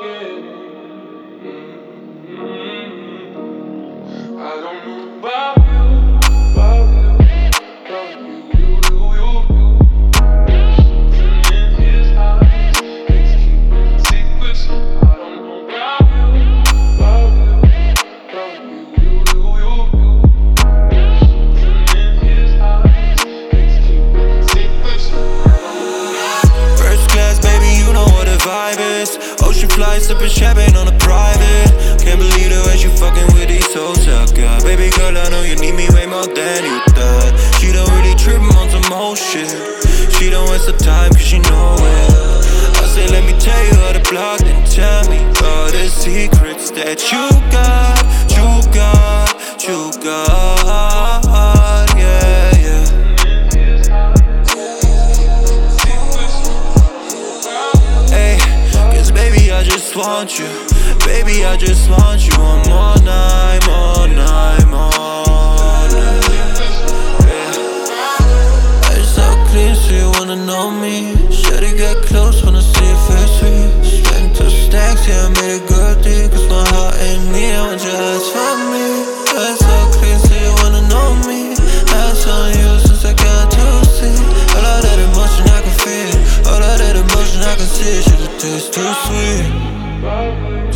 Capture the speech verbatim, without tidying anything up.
I don't know about you, about you, about you, you, you, you, you. There's something in his eyes, he's keeping secrets. I don't know about you, about you, about you, you, you, you, you. There's something in his eyes, he's keeping secrets. First class, baby, you know what the vibe is. Ocean flight, sipping champagne on a private. Can't believe the way you fucking with these souls I got. Baby girl, I know you need me way more than you thought. She don't really trip on some whole shit. She don't waste her time cause she know it. I say let me tell you how to block, then tell me all the secrets that you got. You got, you got, yeah, yeah. Hey, cause baby I just want you. Baby, I just want you one more night, more night, more night. Yeah. Eyes so clean, so you wanna know me. Shawty got close when I see your face sweet. Spent two stacks, yeah, I made a good deal. Cause my heart ain't me, I want your eyes for me. Eyes so clean, so you wanna know me. Eyes on you since I got to see. All of that emotion I can feel. All of that emotion I can see. Should've tasted too sweet.